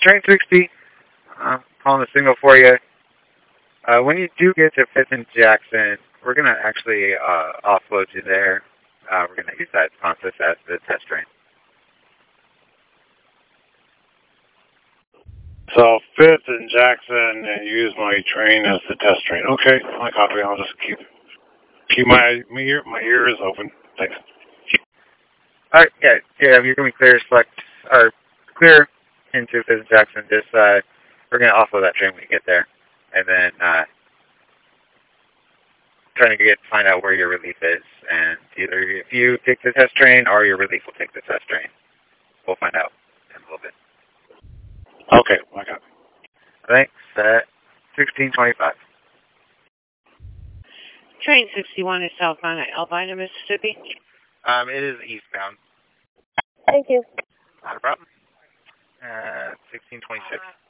Train 60, I'm calling the signal for you. When you do get to 5th and Jackson, we're going to actually offload you there. We're going to use that sponsor as the test train. So 5th and Jackson, and use my train as the test train. Okay, my copy. I'll just keep my ears open. Thanks. All right, yeah, you're going to be clear. Clear into 5th and Jackson. Just we're going to offload that train when you get there, and then trying to find out where your relief is, and either if you take the test train or your relief will take the test train. We'll find out in a little bit. Okay, I got it. Thanks. 1625. Train 61 is southbound at Albina, Mississippi. It is eastbound. Thank you. Not a problem. 1626.